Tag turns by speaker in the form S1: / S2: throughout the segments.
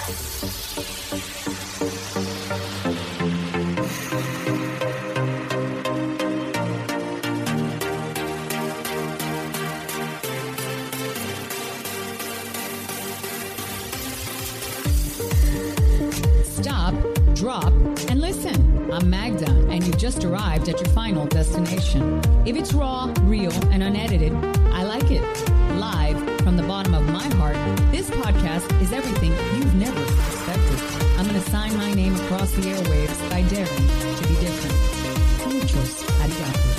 S1: Stop, drop, and listen. I'm Magda, and you've just arrived at your final destination. If it's raw, real, and unedited, I like it. Live from the bottom of my heart, this podcast is everything you've never expected. I'm going to sign my name across the airwaves by daring to be different. Muchos arigato.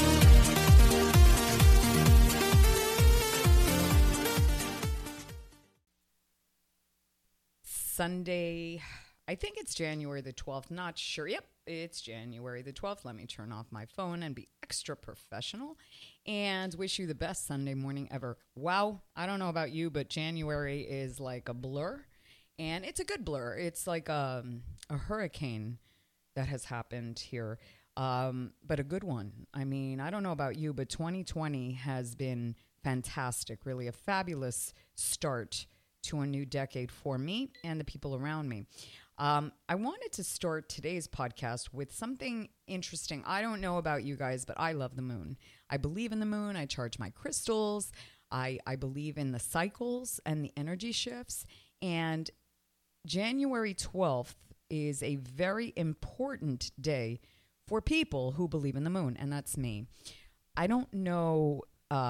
S1: Sunday, I think it's January the 12th. Not sure. Yep, it's January the 12th. Let me turn off my phone and be extra professional and wish you the best Sunday morning ever. Wow, I don't know about you, but January is like a blur, and it's a good blur. It's like a hurricane that has happened here, but a good one. I mean, I don't know about you, but 2020 has been fantastic, really a fabulous start to a new decade for me and the people around me. I wanted to start today's podcast with something interesting. I don't know about you guys, but I love the moon. I believe in the moon. I charge my crystals. I believe in the cycles and the energy shifts. And January 12th is a very important day for people who believe in the moon, and that's me. I don't know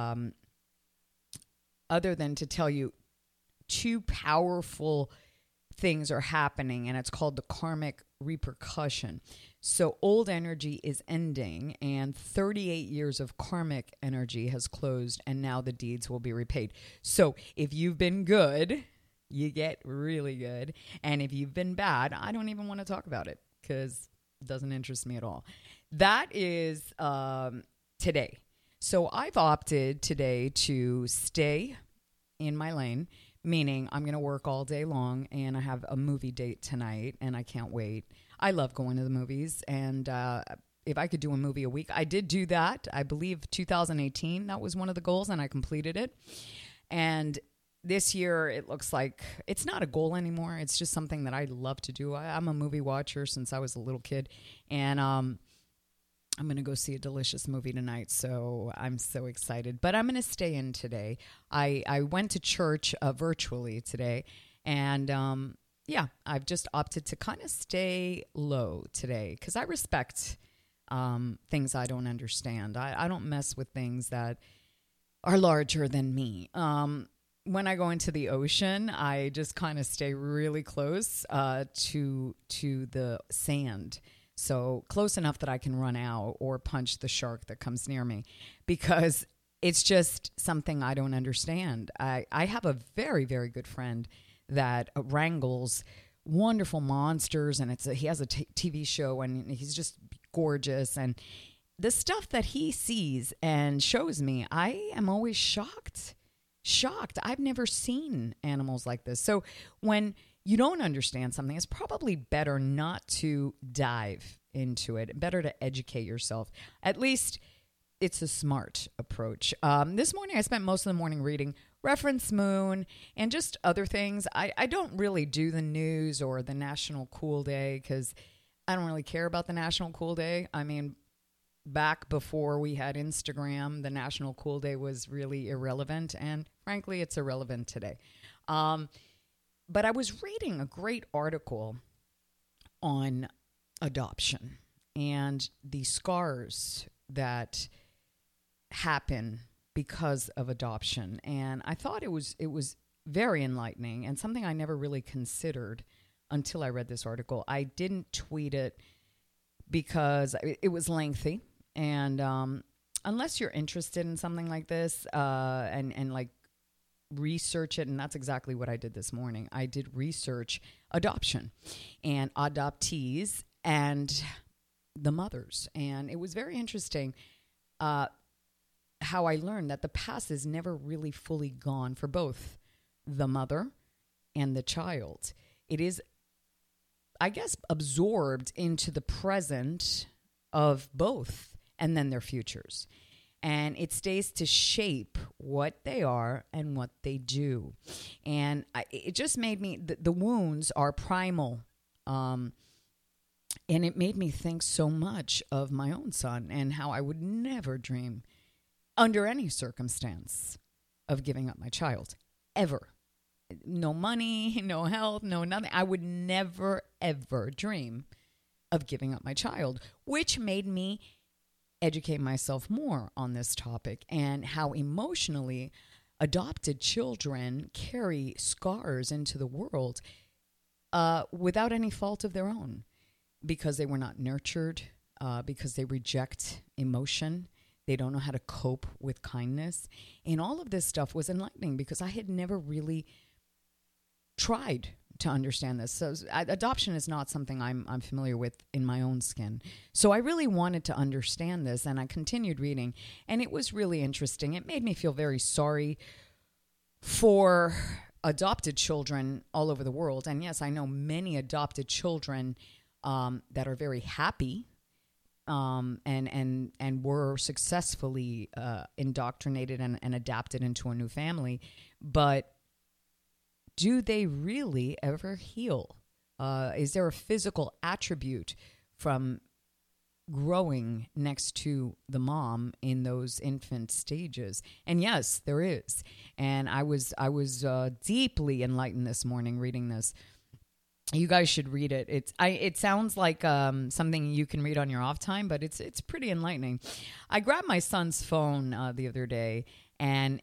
S1: other than to tell you two powerful things are happening, and it's called the karmic repercussion. So old energy is ending, and 38 years of karmic energy has closed, and now the deeds will be repaid. So if you've been good, you get really good. And if you've been bad, I don't even want to talk about it because it doesn't interest me at all. That is today. So I've opted today to stay in my lane, meaning I'm going to work all day long, and I have a movie date tonight, and I can't wait. I love going to the movies, and if I could do a movie a week, I did do that. I believe 2018, that was one of the goals, and I completed it. And this year, it looks like it's not a goal anymore. It's just something that I love to do. I'm a movie watcher since I was a little kid, and I'm going to go see a delicious movie tonight, so I'm so excited. But I'm going to stay in today. I went to church virtually today, and I've just opted to kind of stay low today because I respect things I don't understand. I don't mess with things that are larger than me. When I go into the ocean, I just kind of stay really close to the sand. So close enough that I can run out or punch the shark that comes near me because it's just something I don't understand. I have a very, very good friend that wrangles wonderful monsters, and he has a TV show, and he's just gorgeous. And the stuff that he sees and shows me, I am always shocked. I've never seen animals like this. So when you don't understand something, it's probably better not to dive into it. Better to educate yourself. At least it's a smart approach. This morning, I spent most of the morning reading Reference Moon and just other things. I don't really do the news or the National Cool Day because I don't really care about the National Cool Day. I mean, back before we had Instagram, the National Cool Day was really irrelevant, and frankly, it's irrelevant today. But I was reading a great article on adoption and the scars that happen because of adoption. And I thought it was very enlightening and something I never really considered until I read this article. I didn't tweet it because it was lengthy. And unless you're interested in something like this and like research it, and that's exactly what I did this morning. I did research adoption and adoptees and the mothers. And it was very interesting how I learned that the past is never really fully gone for both the mother and the child. It is, I guess, absorbed into the present of both and then their futures. And it stays to shape what they are and what they do. And it just made me, the wounds are primal. And it made me think so much of my own son and how I would never dream under any circumstance of giving up my child, ever. No money, no health, no nothing. I would never, ever dream of giving up my child, which made me educate myself more on this topic and how emotionally adopted children carry scars into the world without any fault of their own, because they were not nurtured, because they reject emotion. They don't know how to cope with kindness. And all of this stuff was enlightening because I had never really tried to understand this. So adoption is not something I'm familiar with in my own skin. So I really wanted to understand this, and I continued reading, and it was really interesting. It made me feel very sorry for adopted children all over the world. And yes, I know many adopted children that are very happy and were successfully indoctrinated and adapted into a new family. But do they really ever heal? Is there a physical attribute from growing next to the mom in those infant stages? And yes, there is. And I was deeply enlightened this morning reading this. You guys should read it. It sounds like something you can read on your off time, but it's pretty enlightening. I grabbed my son's phone the other day, and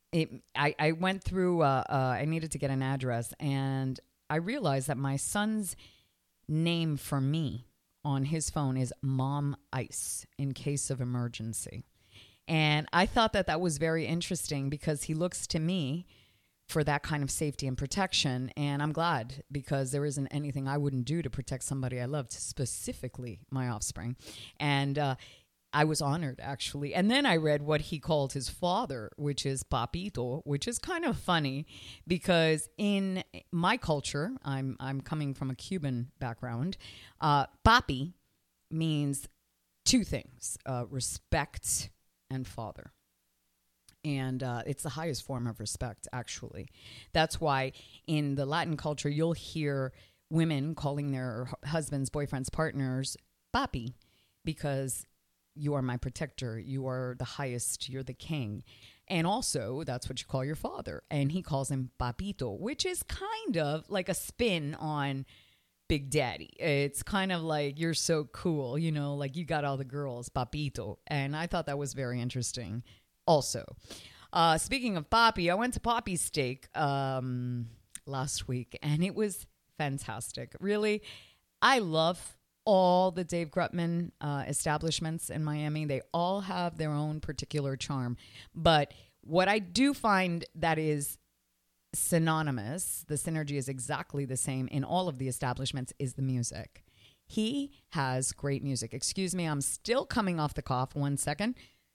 S1: I went through. I needed to get an address, and I realized that my son's name for me on his phone is Mom Ice in case of emergency, and I thought that was very interesting because he looks to me for that kind of safety and protection. And I'm glad, because there isn't anything I wouldn't do to protect somebody I loved, specifically my offspring. And I was honored, actually. And then I read what he called his father, which is Papito, which is kind of funny because in my culture, I'm coming from a Cuban background, papi means two things, respect and father. And it's the highest form of respect, actually. That's why in the Latin culture, you'll hear women calling their husbands, boyfriends, partners, papi, because you are my protector. You are the highest. You're the king. And also, that's what you call your father. And he calls him papito, which is kind of like a spin on Big Daddy. It's kind of like, you're so cool, you know, like you got all the girls, papito. And I thought that was very interesting. Also, speaking of Papi, I went to Papi's Steak last week, and it was fantastic. Really, I love all the Dave Grutman establishments in Miami. They all have their own particular charm. But what I do find that is synonymous, the synergy is exactly the same in all of the establishments, is the music. He has great music. Excuse me, I'm still coming off the cough. 1 second.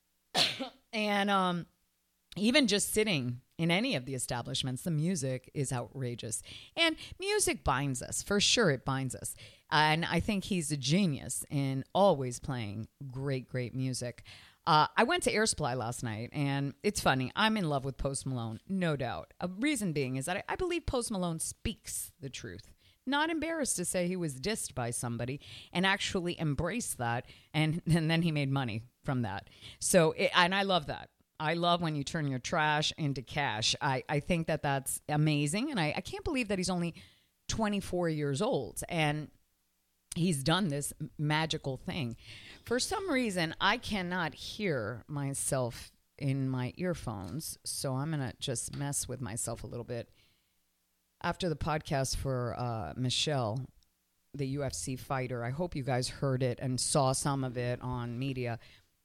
S1: And even just sitting in any of the establishments, the music is outrageous. And music binds us. For sure, it binds us. And I think he's a genius in always playing great, great music. I went to Air Supply last night, and it's funny. I'm in love with Post Malone, no doubt. A reason being is that I believe Post Malone speaks the truth. Not embarrassed to say he was dissed by somebody and actually embraced that. And then he made money from that. So, and I love that. I love when you turn your trash into cash. I think that that's amazing. And I can't believe that he's only 24 years old and he's done this magical thing. For some reason, I cannot hear myself in my earphones. So I'm going to just mess with myself a little bit. After the podcast for Michelle, the UFC fighter, I hope you guys heard it and saw some of it on media.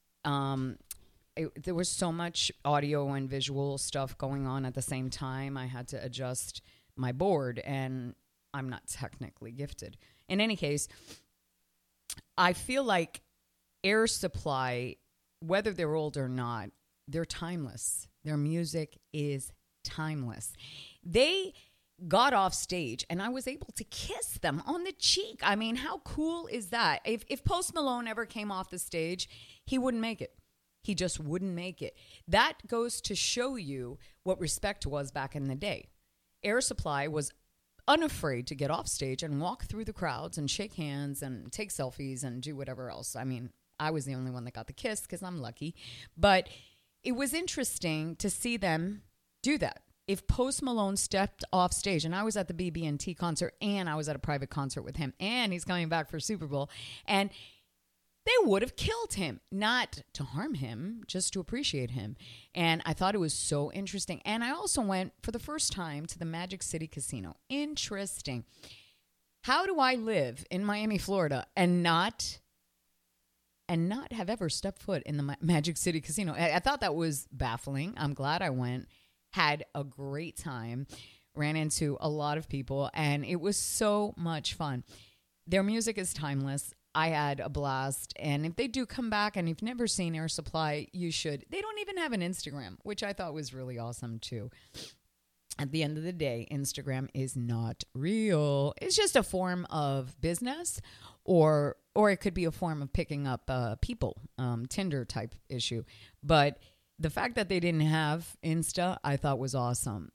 S1: There was so much audio and visual stuff going on at the same time. I had to adjust my board, and I'm not technically gifted. In any case, I feel like Air Supply, whether they're old or not, they're timeless. Their music is timeless. They got off stage and I was able to kiss them on the cheek. I mean, how cool is that? If Post Malone ever came off the stage, he wouldn't make it. He just wouldn't make it. That goes to show you what respect was back in the day. Air Supply was unafraid to get off stage and walk through the crowds and shake hands and take selfies and do whatever else. I mean, I was the only one that got the kiss because I'm lucky. But it was interesting to see them do that. If Post Malone stepped off stage, and I was at the BB&T concert, and I was at a private concert with him, and he's coming back for Super Bowl, and they would have killed him, not to harm him, just to appreciate him. And I thought it was so interesting. And I also went for the first time to the Magic City Casino. Interesting. How do I live in Miami, Florida, and not have ever stepped foot in the Magic City Casino? I thought that was baffling. I'm glad I went. Had a great time, ran into a lot of people, and it was so much fun. Their music is timeless. I had a blast, and if they do come back and you've never seen Air Supply, you should. They don't even have an Instagram, which I thought was really awesome too. At the end of the day, Instagram is not real. It's just a form of business, or it could be a form of picking up people, Tinder type issue. But the fact that they didn't have Insta, I thought was awesome.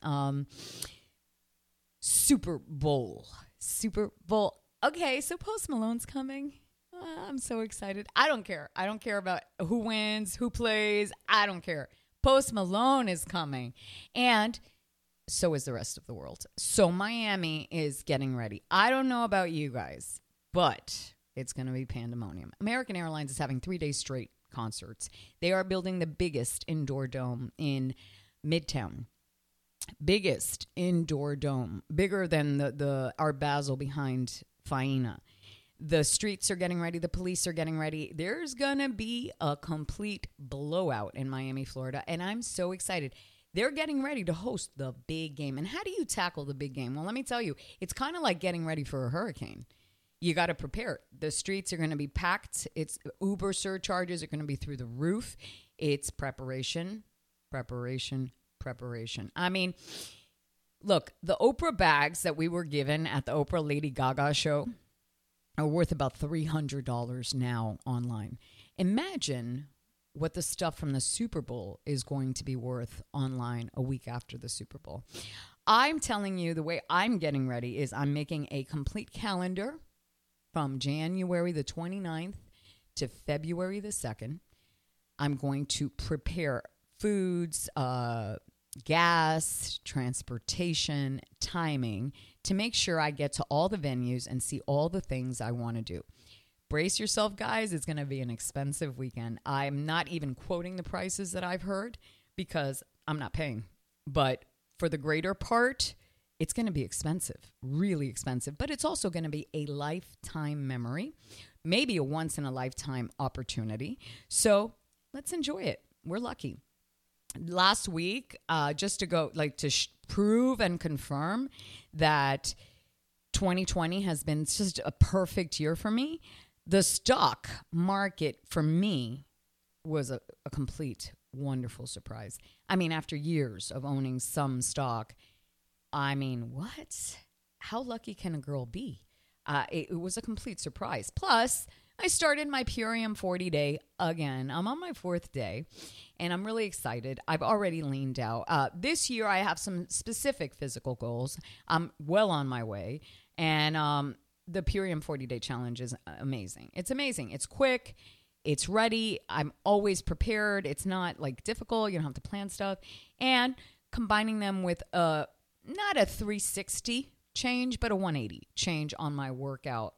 S1: Super Bowl. Okay, so Post Malone's coming. I'm so excited. I don't care. I don't care about who wins, who plays. I don't care. Post Malone is coming. And so is the rest of the world. So Miami is getting ready. I don't know about you guys, but it's going to be pandemonium. American Airlines is having 3 days straight concerts. They are building the biggest indoor dome in Midtown. Biggest indoor dome. Bigger than the Art Basel behind Faena. The streets are getting ready. The police are getting ready. There's going to be a complete blowout in Miami, Florida. And I'm so excited. They're getting ready to host the big game. And how do you tackle the big game? Well, let me tell you, it's kind of like getting ready for a hurricane. You got to prepare. The streets are going to be packed. It's Uber surcharges are going to be through the roof. It's preparation. I mean, look, the Oprah bags that we were given at the Oprah Lady Gaga show are worth about $300 now online. Imagine what the stuff from the Super Bowl is going to be worth online a week after the Super Bowl. I'm telling you, the way I'm getting ready is I'm making a complete calendar from January the 29th to February the 2nd. I'm going to prepare foods, gas, transportation, timing to make sure I get to all the venues and see all the things I want to do. Brace yourself, guys. It's going to be an expensive weekend. I'm not even quoting the prices that I've heard because I'm not paying. But for the greater part, it's going to be expensive, really expensive. But it's also going to be a lifetime memory, maybe a once-in-a-lifetime opportunity. So let's enjoy it. We're lucky. Last week, just to go, prove and confirm that 2020 has been just a perfect year for me, the stock market for me was a complete wonderful surprise. I mean, after years of owning some stock, I mean, what? How lucky can a girl be? It was a complete surprise. Plus, I started my Purium 40 day again. I'm on my 4th day, and I'm really excited. I've already leaned out. This year, I have some specific physical goals. I'm well on my way, and the Purium 40 day challenge is amazing. It's amazing. It's quick. It's ready. I'm always prepared. It's not difficult. You don't have to plan stuff. And combining them with not a 360 change, but a 180 change on my workout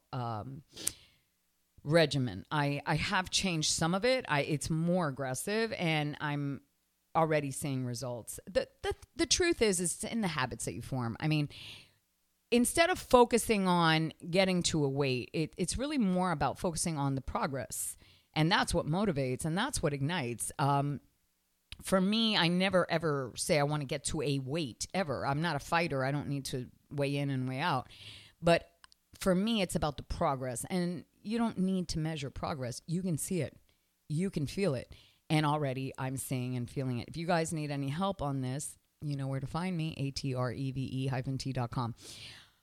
S1: regimen. I have changed some of it. It's more aggressive, and I'm already seeing results. The truth is it's in the habits that you form. I mean, instead of focusing on getting to a weight, it's really more about focusing on the progress. And that's what motivates, and that's what ignites. For me, I never, ever say I want to get to a weight, ever. I'm not a fighter. I don't need to weigh in and weigh out. But for me, it's about the progress. And you don't need to measure progress. You can see it. You can feel it. And already I'm seeing and feeling it. If you guys need any help on this, you know where to find me, atreve-t.com.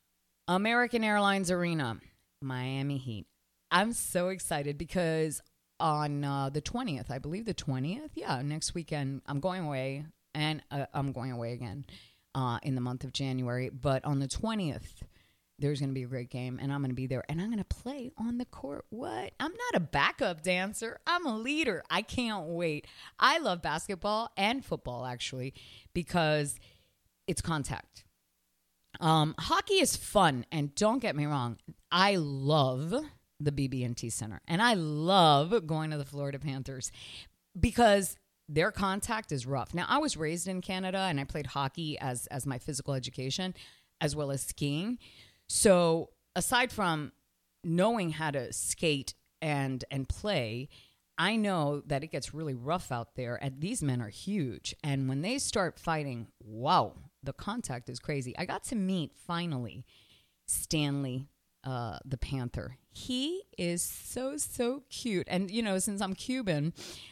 S1: American Airlines Arena, Miami Heat. I'm so excited because on the 20th, I believe the 20th. Yeah, next weekend I'm going away, and I'm going away again in the month of January. But on the 20th, there's going to be a great game, and I'm going to be there, and I'm going to play on the court. What? I'm not a backup dancer. I'm a leader. I can't wait. I love basketball and football, actually, because it's contact. Hockey is fun, and don't get me wrong, I love the BB&T Center, and I love going to the Florida Panthers because their contact is rough. Now, I was raised in Canada, and I played hockey as my physical education, as well as skiing. So aside from knowing how to skate and play, I know that it gets really rough out there, and these men are huge. And when they start fighting, wow, the contact is crazy. I got to meet, finally, Stanley, the Panther. He is so cute. And, since I'm Cuban,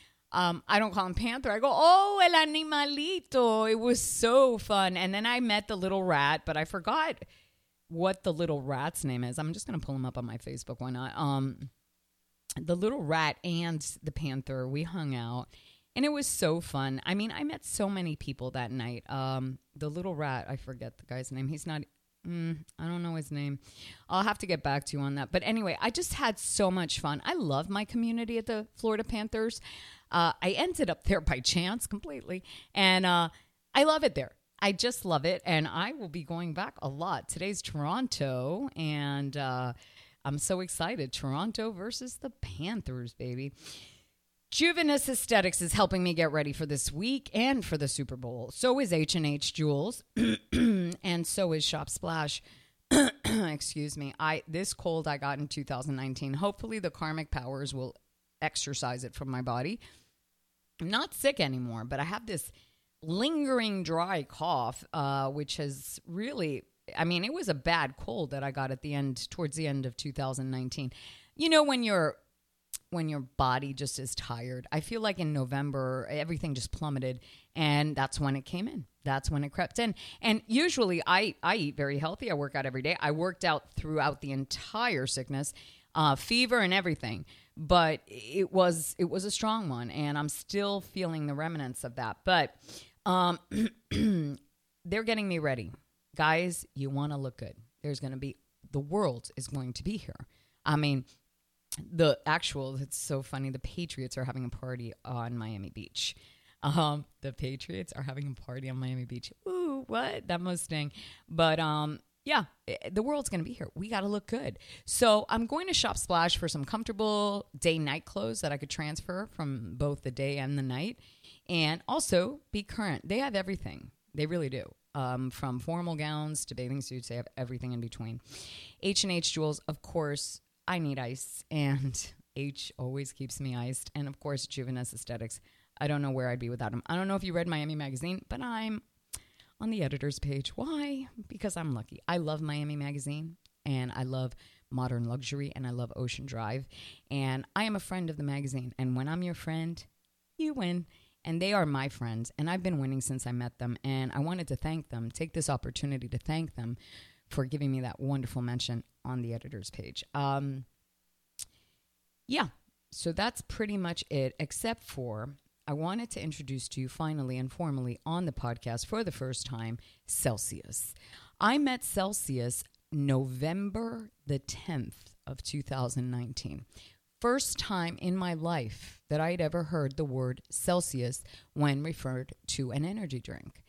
S1: I don't call him Panther. I go, oh, el animalito. It was so fun. And then I met the little rat, but I forgot what the little rat's name is. I'm just going to pull him up on my Facebook. Why not? The little rat and the Panther, we hung out, and it was so fun. I mean, I met so many people that night. The little rat, I forget the guy's name. He's not, I don't know his name. I'll have to get back to you on that. But anyway, I just had so much fun. I love my community at the Florida Panthers. I ended up there by chance completely, and I love it there. I just love it, and I will be going back a lot. Today's Toronto, and I'm so excited. Toronto versus the Panthers, baby. Juvenis Aesthetics is helping me get ready for this week and for the Super Bowl. So is H&H Jewels, and so is Shop Splash. Excuse me. This cold I got in 2019. Hopefully the karmic powers will exorcise it from my body. I'm not sick anymore, but I have this lingering dry cough, which has really, it was a bad cold that I got towards the end of 2019. When your body just is tired. I feel like in November, everything just plummeted, and that's when it came in. That's when it crept in. And usually I eat very healthy. I work out every day. I worked out throughout the entire sickness, fever and everything. But it was a strong one, and I'm still feeling the remnants of that. But they're getting me ready. Guys, you want to look good. The world is going to be here. It's so funny. The Patriots are having a party on Miami Beach. The Patriots are having a party on Miami Beach. Ooh, what? That must sting. But, yeah, the world's going to be here. We got to look good. So I'm going to Shop Splash for some comfortable day-night clothes that I could transfer from both the day and the night. And also be current. They have everything. They really do. From formal gowns to bathing suits, they have everything in between. H&H Jewels, of course, I need ice, and H always keeps me iced. And, of course, Juvenis Aesthetics. I don't know where I'd be without them. I don't know if you read Miami Magazine, but I'm on the editor's page. Why? Because I'm lucky. I love Miami Magazine, and I love Modern Luxury, and I love Ocean Drive. And I am a friend of the magazine. And when I'm your friend, you win. And they are my friends, and I've been winning since I met them. And I wanted to take this opportunity to thank them for giving me that wonderful mention on the editor's page. Yeah, so that's pretty much it, except for I wanted to introduce to you finally and formally on the podcast for the first time, Celsius. I met Celsius November the 10th of 2019. First time in my life that I'd ever heard the word Celsius when referred to an energy drink.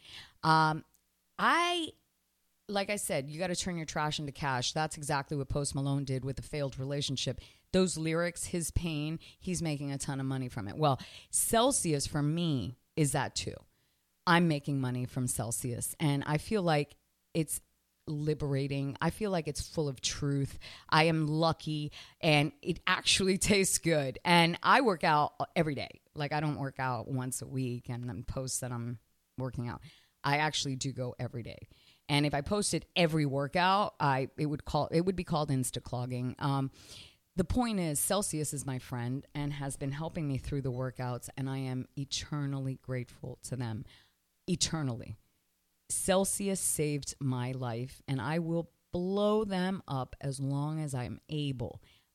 S1: Like I said, you got to turn your trash into cash. That's exactly what Post Malone did with a failed relationship. Those lyrics, his pain, he's making a ton of money from it. Well, Celsius for me is that too. I'm making money from Celsius, and I feel like it's liberating. I feel like it's full of truth. I am lucky, and it actually tastes good. And I work out every day. Like, I don't work out once a week and then post that I'm working out. I actually do go every day. And if I posted every workout, it would be called Insta-clogging. The point is, Celsius is my friend and has been helping me through the workouts, and I am eternally grateful to them. Eternally. Celsius saved my life, and I will blow them up as long as I'm able.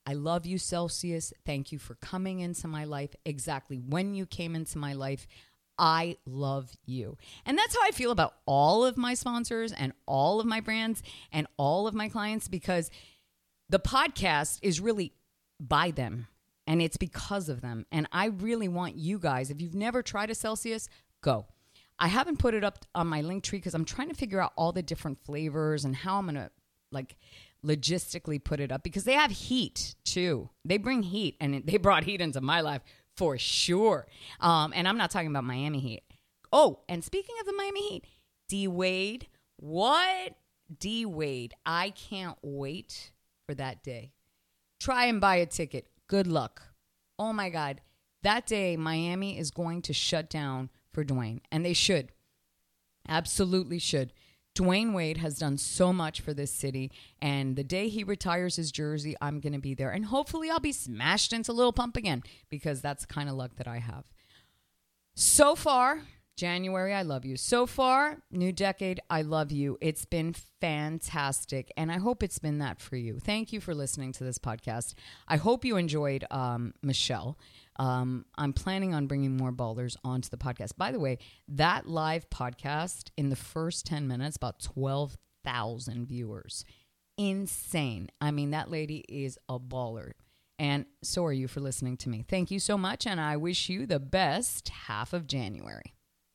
S1: I love you, Celsius. Thank you for coming into my life exactly when you came into my life. I love you. And that's how I feel about all of my sponsors and all of my brands and all of my clients, because the podcast is really by them and it's because of them. And I really want you guys, if you've never tried a Celsius, go. I haven't put it up on my Linktree because I'm trying to figure out all the different flavors and how I'm going to logistically put it up, because they have heat too. They bring heat, and they brought heat into my life for sure. And I'm not talking about Miami Heat. Oh, and speaking of the Miami Heat, D Wade, what? D Wade, I can't wait for that day. Try and buy a ticket. Good luck. Oh my God. That day, Miami is going to shut down for Dwayne, and they should. Absolutely should. Dwayne Wade has done so much for this city, and the day he retires his jersey, I'm going to be there. And hopefully I'll be smashed into Lil Pump again, because that's the kind of luck that I have. So far, January, I love you. So far, new decade, I love you. It's been fantastic, and I hope it's been that for you. Thank you for listening to this podcast. I hope you enjoyed Michelle. I'm planning on bringing more ballers onto the podcast. By the way, that live podcast in the first 10 minutes, about 12,000 viewers. Insane. I mean, that lady is a baller. And so are you for listening to me. Thank you so much, and I wish you the best half of January.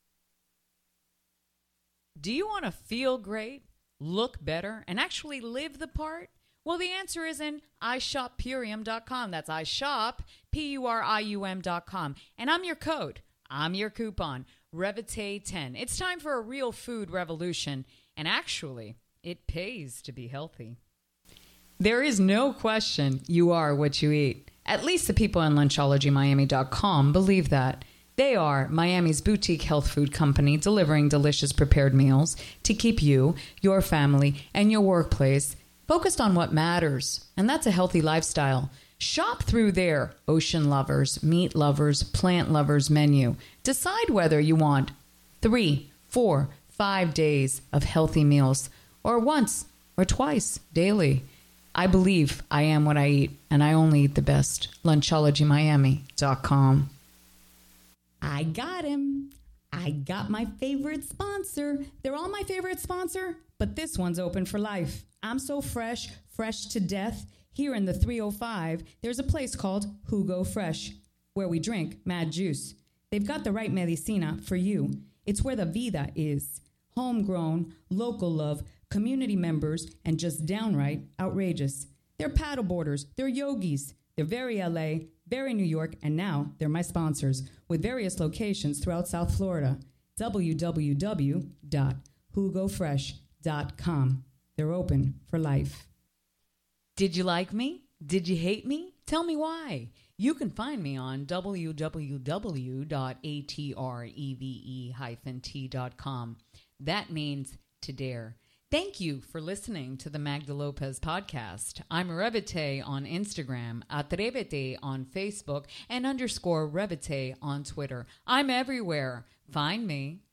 S1: Do you want to feel great, look better, and actually live the part? Well, the answer is in iShopPurium.com. That's iShop, Purium.com. And I'm your code. I'm your coupon, Revite10. It's time for a real food revolution. And actually, it pays to be healthy. There is no question you are what you eat. At least the people on LunchologyMiami.com believe that. They are Miami's boutique health food company, delivering delicious prepared meals to keep you, your family, and your workplace focused on what matters, and that's a healthy lifestyle. Shop through their ocean lovers, meat lovers, plant lovers menu. Decide whether you want 3, 4, 5 days of healthy meals, or once or twice daily. I believe I am what I eat, and I only eat the best. LunchologyMiami.com. I got him. I got my favorite sponsor. They're all my favorite sponsor, but this one's open for life. I'm so fresh to death. Here in the 305, there's a place called Jugo Fresh, where we drink mad juice. They've got the right medicina for you. It's where the vida is. Homegrown, local love, community members, and just downright outrageous. They're paddleboarders, they're yogis, they're very LA, very New York, and now they're my sponsors, with various locations throughout South Florida. www.jugofresh.com. They're open for life. Did you like me? Did you hate me? Tell me why. You can find me on www.atreve-t.com. That means to dare. Thank you for listening to the Magda Lopez podcast. I'm Revite on Instagram, Atrevete on Facebook, and _Revite on Twitter. I'm everywhere. Find me.